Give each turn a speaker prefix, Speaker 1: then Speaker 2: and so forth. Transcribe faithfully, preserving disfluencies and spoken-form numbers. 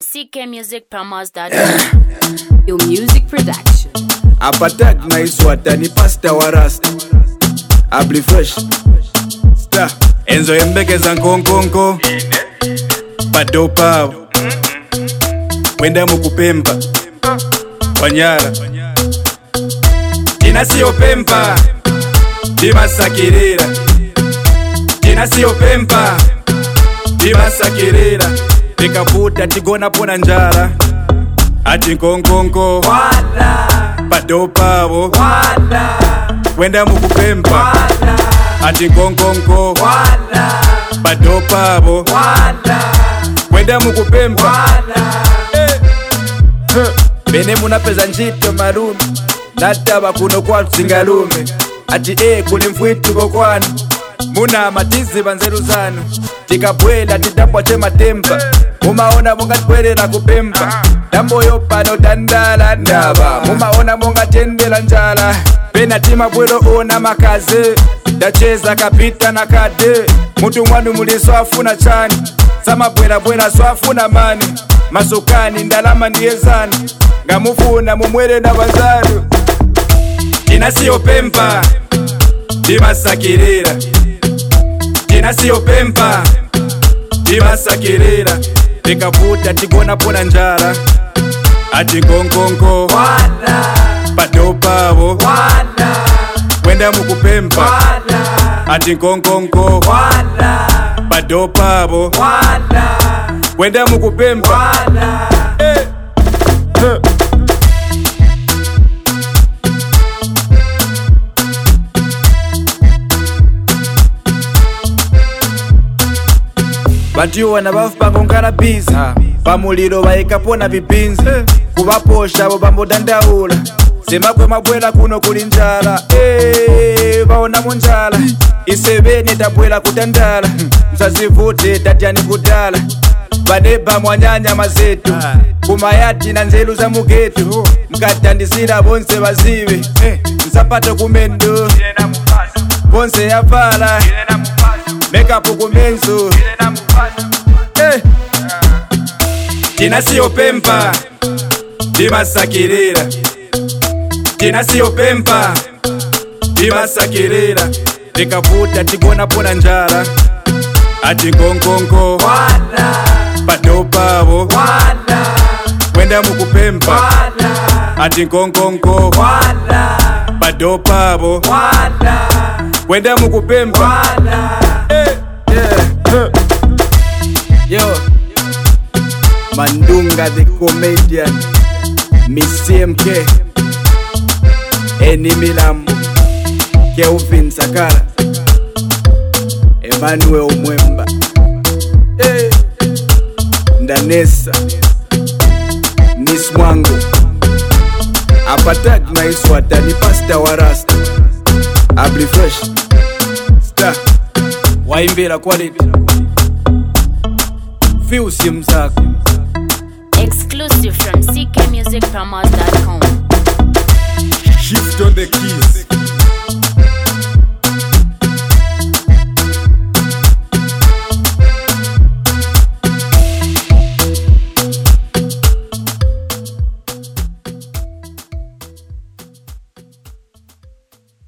Speaker 1: c k music promos dot com.
Speaker 2: Your music production.
Speaker 3: Apatak na iswata ni pasta wa rasta. Abli fresh Star Enzo yembekeza nkonkonko Padopa Wenda mukupemba Wanyara Tina siyo pempa Dima sakirira Tina siyo pempa Dima sakirira Tikaputa tigona pona njara Ati nkonkonko Wala Padopa Wala Wenda mukupemba Ati nkonkonko Wala Padopa Wala Wenda mukupemba eh. huh. Bene muna peza njito marume Nataba kuno kwa singalume Ati eh kuli mfuitu kokwanu Muna matizi banzeru zanu Tikabwela titapwa chema tempa Mumaona monga twele na kupemba Dambo yopano tandala ndaba Mumaona monga tendela njala Pena tima bwelo ona makaze Dacheza kapita na kade Mutu mwanu muli swafuna chani Sama bwela bwela swafuna mani Masukani ndalama ndiezani Ngamufuna mumwele na banzaru Tina siyo pempa Dima sakirira Tina siyo pempa Dima sakirira Tikaputa tigona pona njara Ati nkonkonko Wala Padopa Wala Wenda mukupemba Wala Ati nkonkonko Wala Padopa Wala Wenda mukupemba Wala eh. huh. Batiyo wana bafu pangongana busy Pamuliro baekapona vipinzi Kubaposha abo bambodandaula Sema kwe mabwela kuno kulinjala Eee, baona munjala Isebeni tabwela kutandala Msazivute tatiani kutala Badeba mwanyanya mazetu Kumayati na nzelu za mugetu Mkatandisira bonse baziwe Msapato kumendo Bonse ya pala Make up kumenzo eh. Tina siyo pempa Dima sakirira Tina siyo pempa Dima sakirira Tikaputa tigona pona njara Ati nkonkonko Wala Padopa Wala Wenda mukupemba Wala Ati nkonkonko Wala Padopa Wala Wenda mukupemba Wala eh. yeah. huh. Yo Mandunga the comedian Miss C M K Eni Milambo Kelvin Sakara Emmanuel Mwemba hey. Ndanesa Miss Mwango Apatak na iswata ni pasta wa rasta Abli fresh Star Waimbira quality Feel sim zako
Speaker 1: Exclusive from c k music promos dot com.
Speaker 3: Shift on the keys